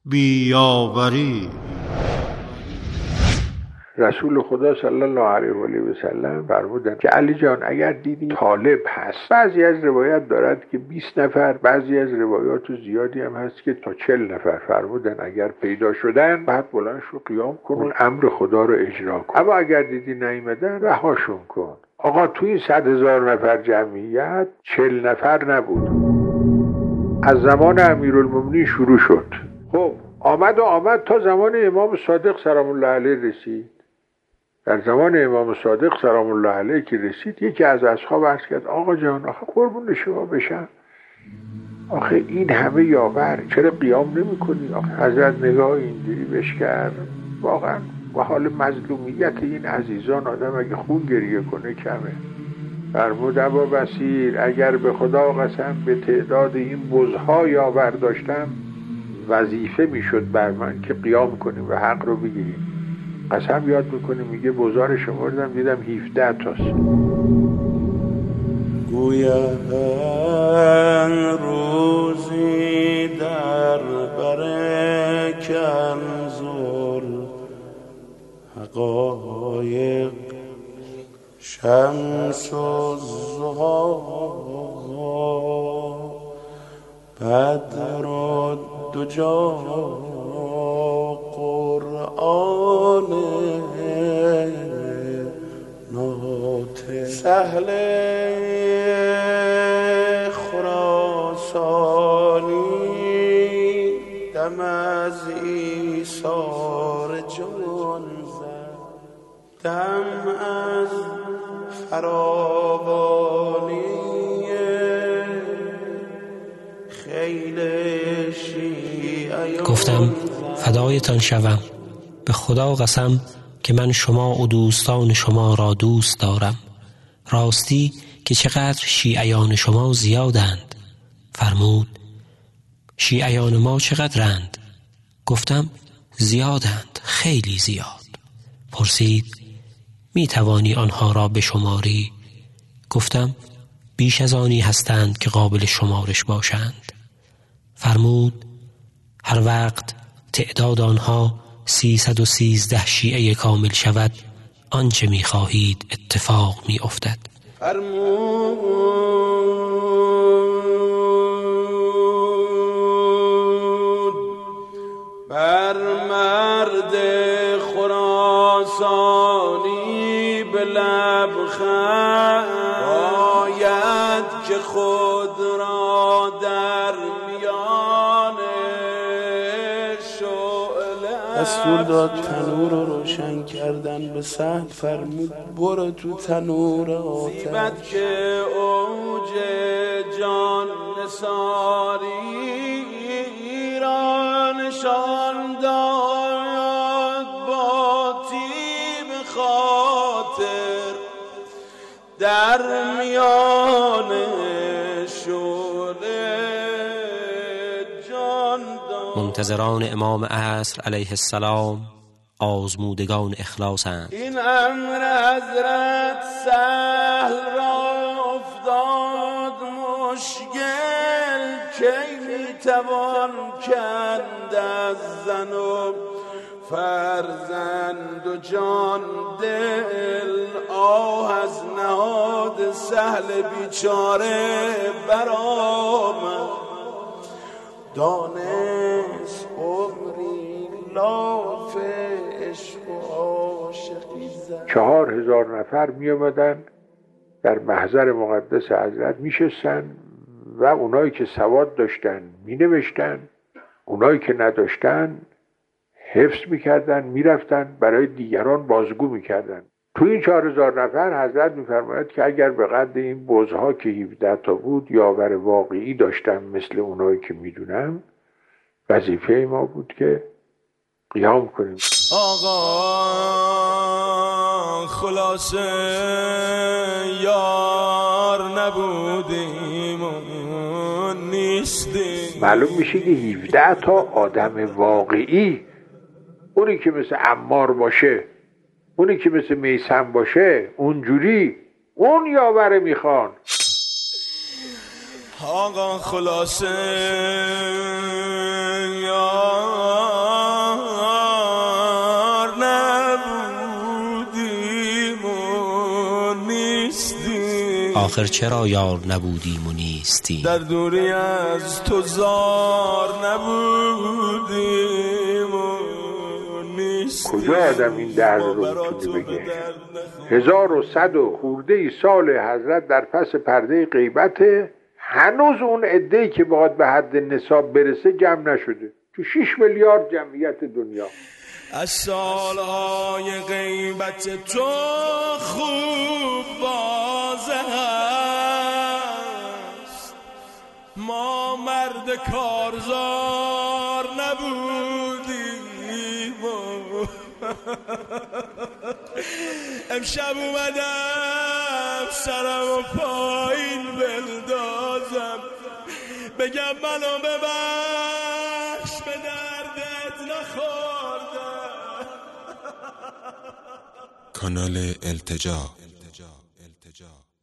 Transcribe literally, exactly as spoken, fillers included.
بیاوری. رسول خدا صلی الله علیه و آله و سلم فرمودند که علی جان اگر دیدی طالب هست، بعضی از روایت دارد که بیست نفر، بعضی از روایات زیادی هم هست که تا چهل نفر، فرمودند اگر پیدا شدن بعد بلند شو قیام کن امر خدا رو اجرا کن، اما اگر دیدی نیامدن رهاشون کن. آقا توی این صد هزار نفر جمعیت چهل نفر نبود. از زمان امیرالمومنین شروع شد. خب آمد و آمد تا زمان امام صادق سلام الله علیه رسید. در زمان امام صادق سلام الله علیه که رسید، یکی از اصحاب عرض کرد آقا جان آخه قربون شما بشم، آخه این همه یاور چرا قیام نمی کنی؟ آخه حضرت نگاه اینجوری بهش کرد، واقعا و حال مظلومیت این عزیزان آدم اگه خون گریه کنه کمه. فرمود ابا بصیر اگر به خدا قسم به تعداد این بزها یاور داشتم وظیفه میشد بر من که قیام کنیم و حق رو بگیریم. قسم یاد میکنیم، میگه بزار شمردم دیدم هفده تاست. گوید روزی در بر کنزل حقایق شمس و ضحی بدر و دجا قرآن ناطق سهل خراسانی دم از ایثار جان زد، دم از فراوانی خیل شیعه. گفتم فدایتان شوم، به خدا قسم که من شما و دوستان شما را دوست دارم. راستی که چقدر شیعیان شما زیادند. فرمود شیعیان ما چقدرند؟ گفتم زیادند، خیلی زیاد. پرسید می توانی آنها را بشماری؟ گفتم بیش از آنی هستند که قابل شمارش باشند. فرمود هر وقت تعداد آنها سیصد و سیزده شیعه کامل شود آنچه می خواهید اتفاق می افتد. فرمود بر مرد خراسانی به لبخند باید که خود را در میان شعله دستور داد تنور رو روشن کردن به سهل. فرمود برو تو تنور آتش. زیبت که اوج جان نثاری را نشان داد با تیب خاطر در میان شعله جان داد. منتظران امام عصر علیه السلام آزمودگان اخلاصند. این امر حضرت سهل را افتاد مشکل، کی میتوان کند از زن و فرزند و جان دل. آه از نهاد سهل بیچاره برآمد، دانست عمری لاف عشق و عاشقی زد. چهار هزار نفر می آمدن در محضر مقدس حضرت می شستن و اونایی که سواد داشتن می نوشتن، اونایی که نداشتن حفظ می کردن، می رفتن برای دیگران بازگو می کردن. تو این چهار هزار نفر حضرت می فرماید که اگر به قد این بزها که هفده تا بود یاور واقعی داشتن مثل اونایی که می دونم، وظیفه ما بود که قیام کنیم. آقا خلاصه یار نبودیم و نیستیم. معلوم میشه که هفده تا آدم واقعی، اونی که مثل عمار باشه، اونی که مثل میثم باشه، اونجوری اون یاوره میخوان. آقا خلاصه یار آخر چرا یار نبودیم و نیستیم؟ در دوری از تو زار نبودیم و نیستیم. کجا آدم این درد رو میتونه بگه؟ هزار و صد و خورده ای سال حضرت در پس پرده غیبته، هنوز اون عده‌ای که باید به حد نصاب برسه جمع نشده تو شش میلیارد جمعیت دنیا. از سالهای غیبت تو خوب بازه هست، ما مرد کارزار نبودیم. امشب اومدم سرم و پایین بلدازم، بگم منو ببخش به دردت نخوردم. کانال التجا